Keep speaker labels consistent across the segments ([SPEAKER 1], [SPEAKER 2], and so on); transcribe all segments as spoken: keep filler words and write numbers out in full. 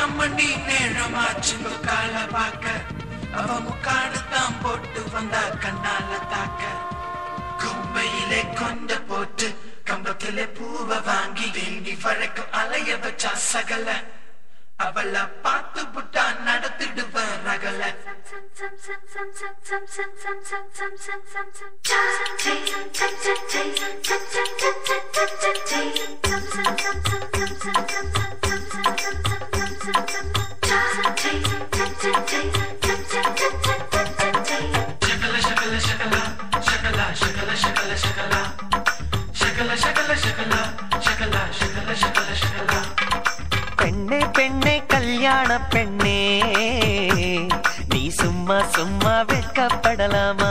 [SPEAKER 1] மணி நேரமாச்சு கால பாக்க அவ முக்காடுத்தான் போட்டு வந்தா கண்ணால தாக்க கும்பையிலே கொண்ட போட்டு கம்பத்திலே பூவ வாங்கி வேண்டி வழக்கம் அலைய வச்சா சகல அவள பார்த்து புட்டா நடத்திடுவ ரகல
[SPEAKER 2] பெண்ணே பெண்ணே கல்யாண பெண்ணே நீ சும்மா சும்மா வெட்கப்படலாமா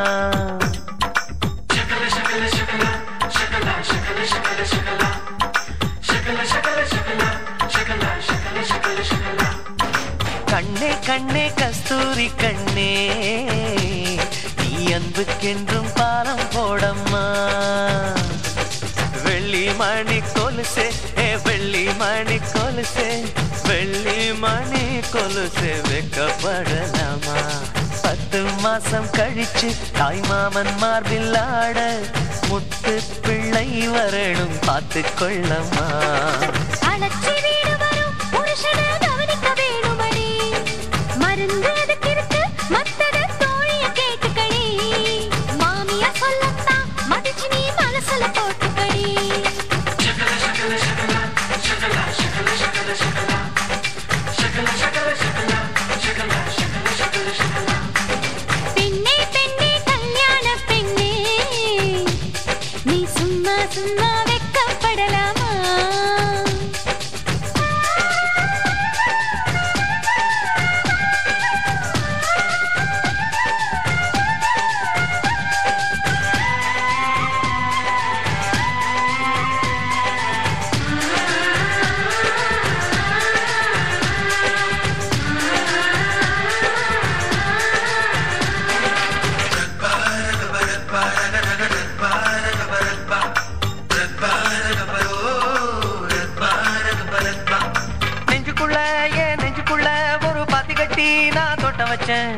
[SPEAKER 2] கண்ணே கண்ணே கஸ்தூரி கண்ணே நீ அன்புக்கென்றும் பாலம் போடம்மா வெள்ளி மணி கொலுசே ஏ வெள்ளி மணி கொலுசே வெள்ளி மணி கொலுசே வெக்கப்படலாமா பத்து மாசம் கழிச்சு தாய் மாமன் மார்பில் ஆட முத்து பிள்ளை வரணும் பார்த்து கொள்ளம்மா
[SPEAKER 3] மருந்து எதுக்கு இருக்கு மத்தத தோழிய கேட்டுக்கடி மாமியா சொல்லத்தான் மதிச்சு நீ மனசுல போட்டுக்கடி பெண்ணே பெண்ணே கல்யாண பெண்ணே நீ சும்மா சும்மா வெட்கப்படலாமா நான் தோட்டம் வச்சேன்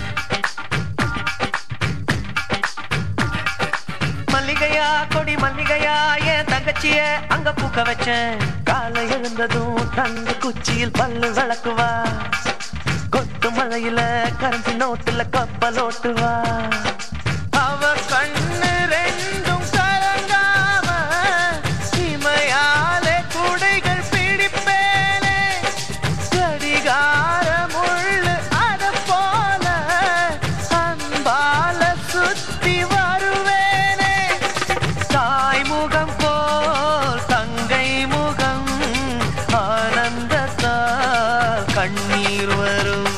[SPEAKER 3] மல்லிகையா கொடி மல்லிகையா என் தங்கச்சிய அங்க பூக்க வச்சேன் காலை எழுந்ததும் தங்க குச்சியில் பல்லு வளக்குவா கொத்து மழையில கரஞ்சி நோட்டுல கப்பல் ஓட்டுவா அவ கண்ணு ரெண்டும் கலங்காம இமையாலே குடைகள் பிடிப்பேனே கடிகார சுத்தி வருவேனே தாய் முகம் போல் தங்கை முகம் ஆனந்தத்தால் கண்ணீர் வரும்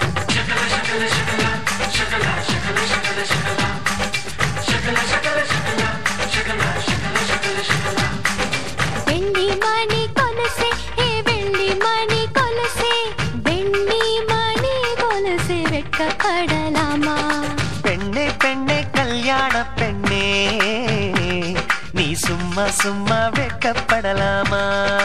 [SPEAKER 3] வெள்ளி மணி கொலுசே ஏ வெள்ளி மணி கொலுசே வெள்ளி மணி கொலுசே வெட்கப்படலாமா பெண்ணே பெண்ணே கல்யாண பெண்ணே நீ சும்மா சும்மா வெட்கப்படலாமா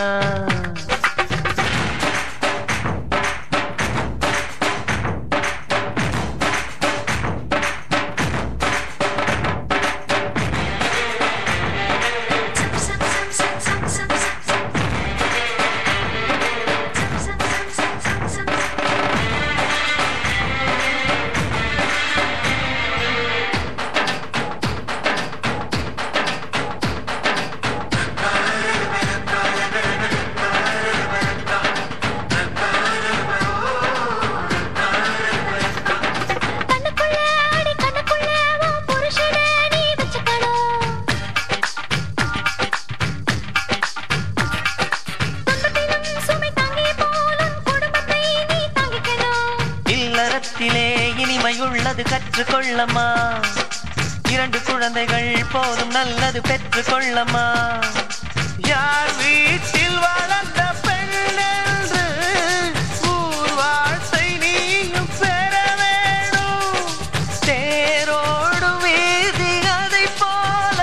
[SPEAKER 3] இனிமையுள்ளது கற்றுக்கொள்ளம்மா இரண்டு குழந்தைகள் போதும் நல்லது பெற்றுக்கொள்ளம்மா யார் வீட்டில் வளர்ந்த பெண் என்று ஊர் வாழ்த்தை நீயும் பெற வேணும் தேரோடு வீதி அதை போல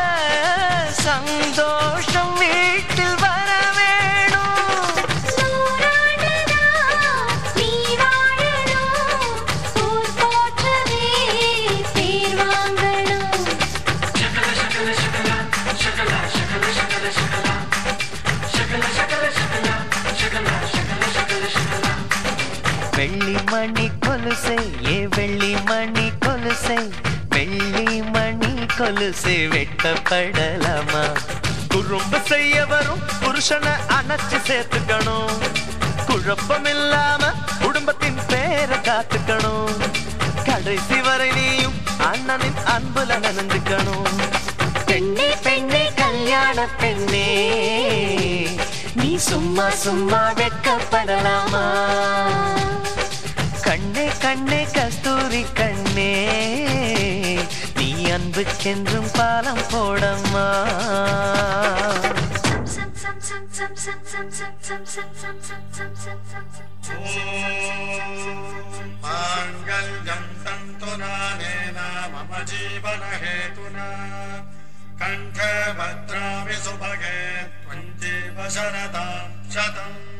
[SPEAKER 3] சந்தோஷம் வீட்டில் வர வேணும் வெள்ளி மணி கொலுசே ஏ வெள்ளி மணி கொலுசே வெள்ளி மணி கொலுசே வெட்டப்படலாமா குறும்பு செய்ய வரும் புருஷனை அணைச்சு சேர்த்துக்கணும் குழப்பம் இல்லாம குடும்பத்தின் பேரை காத்துக்கணும் கடைசி வரை நீயும் அண்ணனின் அன்புல நனைஞ்சுக்கணும் பெண்ணே பெண்ணே கல்யாண பெண்ணே நீ சும்மா சும்மா வெட்கப்படலாமா கண்ணே கண்ணே கஸ்தூரி கண்ணே நீ அன்புக்கென்றும் பாலம் போடம்மா
[SPEAKER 4] மாங்கல்யம் தந்துநானேன மம ஜீவன ஹேதுனா கண்டே பத்ராமி சுபகே த்வஞ்சீவ சரதாம் சதம்